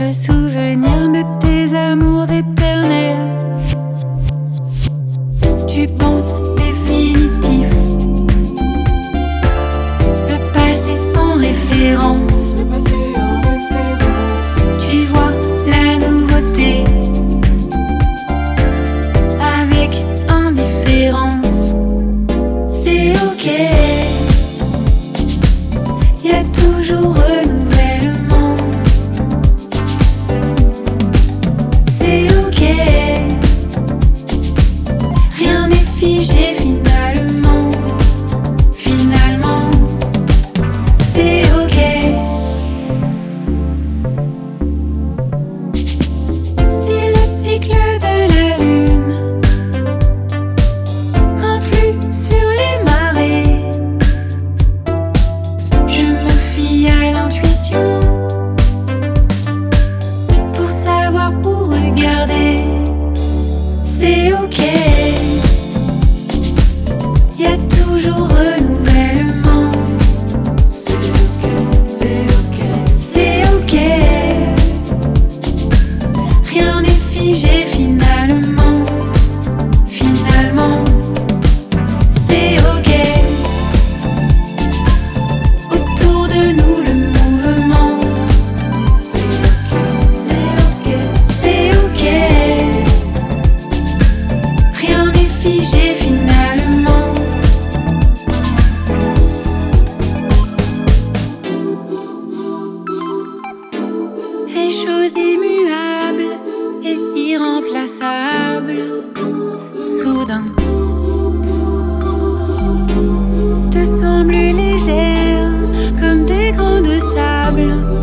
me souvenir de tes amours éternels. Tu penses définitif, le passé en référence. Tu vois la nouveauté avec indifférence. C'est ok, y a toujours renouvellement. C'est ok, rien n'est figé finalement. Finalement, c'est ok. Si le cycle de la lune influe sur les marées, je me fie à l'intuition pour savoir où regarder. C'est ok, y a toujours renouvellement. C'est ok, rien n'est figé finalement. Finalement, c'est ok. Autour de nous le mouvement. C'est ok, rien n'est figé finalement. Les choses immuables et irremplaçables, soudain, te semblent légères comme des grains de sable.